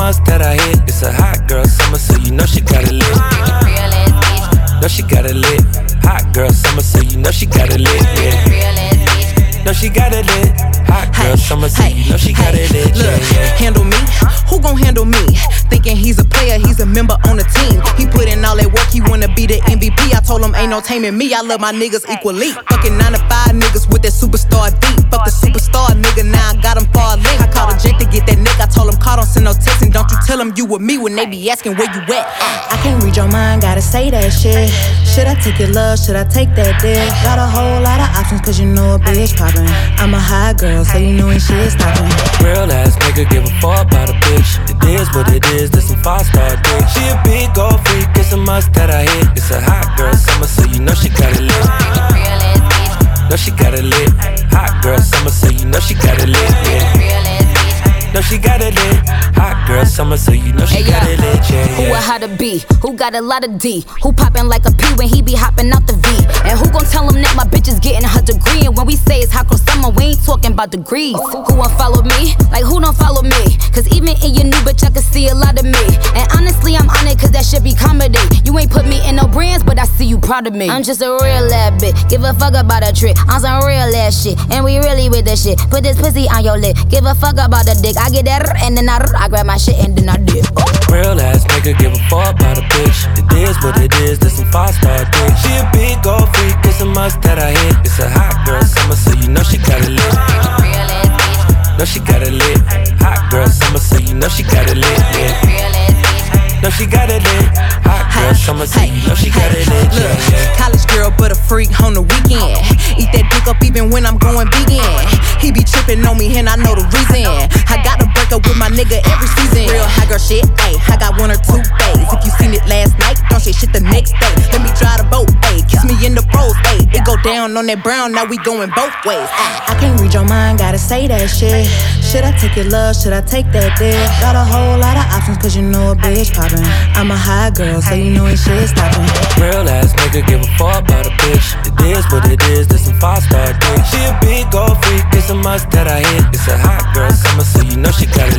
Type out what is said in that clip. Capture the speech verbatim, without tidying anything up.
must that I hit. It's a hot girl summer, so you know she got it lit. Real ass bitch. Know she got it lit. Hot girl summer, so you know she got it lit. Yeah. Real ass bitch. Know she got it lit. Hot girl summer, so you know she got it lit. Look, Yeah, yeah. handle me. Who gon' handle me? Thinking he's a player, he's a member on the team. He put in all that work, he wanna be the M V P. I told him ain't no taming me. I love my niggas equally. Fucking nine to five niggas with that superstar beat. Fuck the superstar nigga, now I got him far link. I called a Jake to get that nigga. I told him call, don't send no text, and don't you tell him you with me when they be asking where you at. I can't read your mind, gotta say that shit. Should I take your love? Should I take that dick? Got a whole lot of options, cause you know a bitch poppin'. I'm a high girl, so you know ain't shit stoppin'. Real ass nigga give a fuck about a bitch. It is what it is, this some five star dick. She a big gold freak, it's a must that I hit. It's a hot girl summer, so you know she got it lit. Real ass bitch. Know she got it lit. Hot girl summer, so you know she got it lit. Yeah. Real ass bitch. Know she got it lit. Hot girl summer, so you know she Hey, got yeah. it lit. Yeah, Who a yeah. how to be? Who got a lot of D? Who poppin' like a P when he be hopping out the V? And who gon' tell him that my bitch is getting her degree? And when we say it's hot girl summer, we ain't talking about degrees. Who won't follow me? Like who don't follow me? Cause even in your new bitch, I can see a lot of me. And honestly, I'm on it cause that shit be comedy. You ain't put me in no brands, but I see you proud of me. I'm just a real ass bitch. Give a fuck about a trick. On some real ass shit. And we really with the shit. Put this pussy on your lip. Give a fuck about the dick. I get that and then I, I grab my shit and then I dip. Real ass nigga give a fuck about a bitch. It is what it is, this some five star dick. She a big gold freak, it's a must that I hit. It's a hot girl summer, so you know she got it lit. Real ass bitch. Know she got it lit. Hot girl summer, so you know she got it lit. Yeah. Real ass bitch. Know she got it lit. Hot girl summer, so you know she got it lit. Look, Yeah, yeah. college girl, but a freak on the weekend. Eat that dick up even when I'm going vegan. He be tripping on me and I know the reason. I gotta break up with my nigga every season. Real high girl shit, ayy. I got one or two days. If you seen it last night, don't say shit the next day. Let me drive the boat, ayy. Kiss me in the pros, ayy. It go down on that brown, now we going both ways. Ay. I can't read your mind, gotta say that shit. Should I take your love? Should I take that dick? Got a whole lot of options, cause you know a bitch poppin'. I'm a high girl, so you know ain't shit stoppin'. Real ass nigga give a fuck about a bitch. It is what it is, this some five star dick. She a big gold freak, it's a must that I hit. It's a hot girl summer, so you know she got